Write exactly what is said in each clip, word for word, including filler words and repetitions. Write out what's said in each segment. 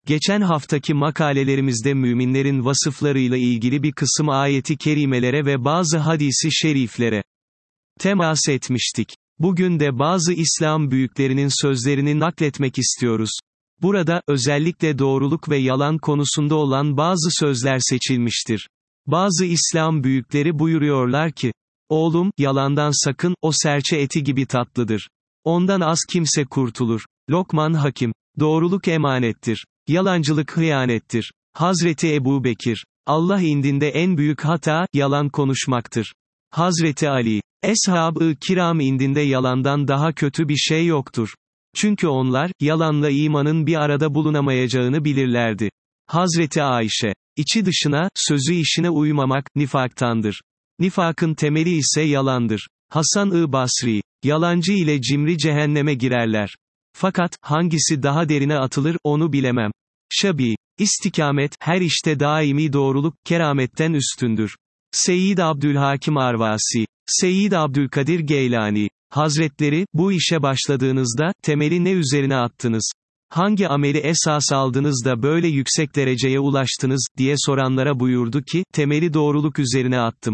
Geçen haftaki makalelerimizde müminlerin vasıflarıyla ilgili bir kısım ayeti kerimelere ve bazı hadisi şeriflere temas etmiştik. Bugün de bazı İslam büyüklerinin sözlerini nakletmek istiyoruz. Burada, özellikle doğruluk ve yalan konusunda olan bazı sözler seçilmiştir. Bazı İslam büyükleri buyuruyorlar ki, "Oğlum, yalandan sakın, o serçe eti gibi tatlıdır. Ondan az kimse kurtulur." Lokman Hakim. Doğruluk emanettir. Yalancılık hıyanettir. Hazreti Ebu Bekir. Allah indinde en büyük hata, yalan konuşmaktır. Hazreti Ali. Eshab-ı kiram indinde yalandan daha kötü bir şey yoktur. Çünkü onlar, yalanla imanın bir arada bulunamayacağını bilirlerdi. Hazreti Ayşe. İçi dışına, sözü işine uymamak, nifaktandır. Nifakın temeli ise yalandır. Hasan-ı Basri. Yalancı ile cimri cehenneme girerler. Fakat, hangisi daha derine atılır, onu bilemem. Şabi. İstikamet, her işte daimi doğruluk, kerametten üstündür. Seyyid Abdülhakim Arvasi. Seyyid Abdülkadir Geylani. Hazretleri, bu işe başladığınızda, temeli ne üzerine attınız? Hangi ameli esas aldınız da böyle yüksek dereceye ulaştınız, diye soranlara buyurdu ki, temeli doğruluk üzerine attım.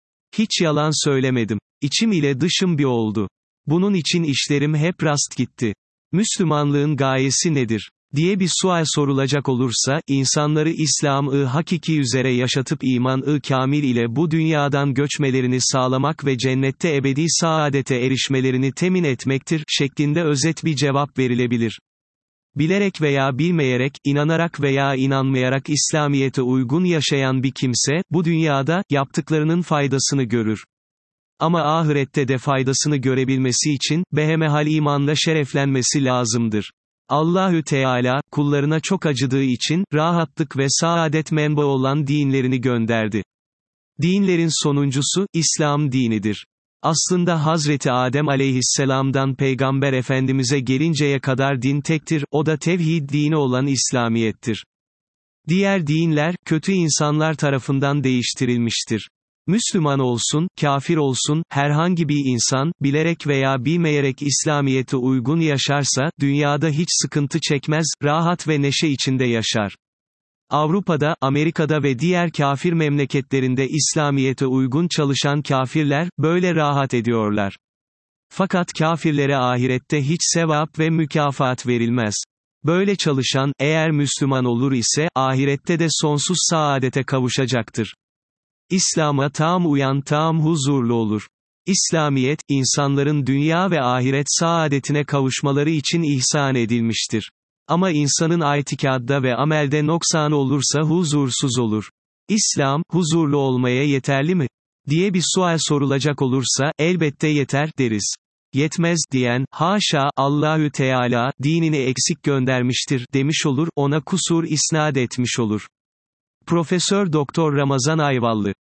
Hiç yalan söylemedim. İçim ile dışım bir oldu. Bunun için işlerim hep rast gitti. Müslümanlığın gayesi nedir? Diye bir sual sorulacak olursa, insanları İslam-ı hakiki üzere yaşatıp iman-ı kamil ile bu dünyadan göçmelerini sağlamak ve cennette ebedi saadete erişmelerini temin etmektir, şeklinde özet bir cevap verilebilir. Bilerek veya bilmeyerek, inanarak veya inanmayarak İslamiyete uygun yaşayan bir kimse, bu dünyada, yaptıklarının faydasını görür. Ama ahirette de faydasını görebilmesi için, behemehal imanla şereflenmesi lazımdır. Allahü Teala, kullarına çok acıdığı için, rahatlık ve saadet menbaı olan dinlerini gönderdi. Dinlerin sonuncusu, İslam dinidir. Aslında Hazreti Adem aleyhisselamdan Peygamber Efendimiz'e gelinceye kadar din tektir, o da tevhid dini olan İslamiyettir. Diğer dinler, kötü insanlar tarafından değiştirilmiştir. Müslüman olsun, kafir olsun, herhangi bir insan, bilerek veya bilmeyerek İslamiyete uygun yaşarsa, dünyada hiç sıkıntı çekmez, rahat ve neşe içinde yaşar. Avrupa'da, Amerika'da ve diğer kafir memleketlerinde İslamiyete uygun çalışan kafirler, böyle rahat ediyorlar. Fakat kafirlere ahirette hiç sevap ve mükafat verilmez. Böyle çalışan, eğer Müslüman olur ise, ahirette de sonsuz saadete kavuşacaktır. İslam'a tam uyan tam huzurlu olur. İslamiyet, insanların dünya ve ahiret saadetine kavuşmaları için ihsan edilmiştir. Ama insanın itikadda ve amelde noksan olursa huzursuz olur. İslam, huzurlu olmaya yeterli mi? Diye bir sual sorulacak olursa, elbette yeter, deriz. Yetmez, diyen, haşa, Allahü Teala, dinini eksik göndermiştir, demiş olur, ona kusur isnat etmiş olur. Profesör Doktor Ramazan Ayvallı.